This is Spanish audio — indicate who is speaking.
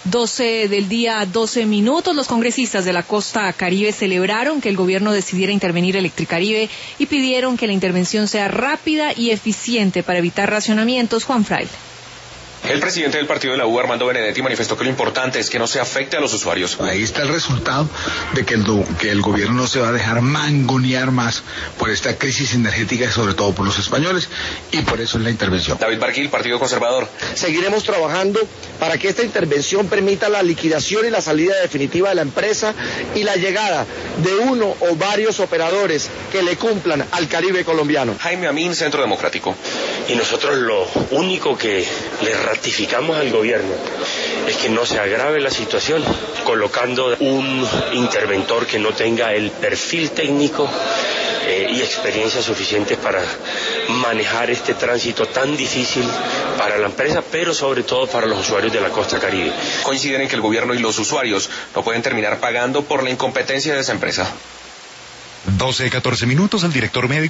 Speaker 1: 12 del día, 12 minutos. Los congresistas de la costa caribe celebraron que el gobierno decidiera intervenir Electricaribe y pidieron que la intervención sea rápida y eficiente para evitar racionamientos. Juan Fraile.
Speaker 2: El presidente del partido de la U, Armando Benedetti, manifestó que lo importante es que no se afecte a los usuarios.
Speaker 3: Ahí está el resultado de que el gobierno no se va a dejar mangonear más por esta crisis energética, sobre todo por los españoles, y por eso es la intervención.
Speaker 2: David Barguil, Partido Conservador.
Speaker 4: Seguiremos trabajando para que esta intervención permita la liquidación y la salida definitiva de la empresa y la llegada de uno o varios operadores que le cumplan al Caribe colombiano.
Speaker 2: Jaime Amin, Centro Democrático.
Speaker 5: Y nosotros lo único que le ratificamos al gobierno es que no se agrave la situación colocando un interventor que no tenga el perfil técnico y experiencia suficiente para manejar este tránsito tan difícil para la empresa, pero sobre todo para los usuarios de la costa caribe.
Speaker 2: Coinciden en que el gobierno y los usuarios no pueden terminar pagando por la incompetencia de esa empresa.
Speaker 6: 12:14 minutos. El director médico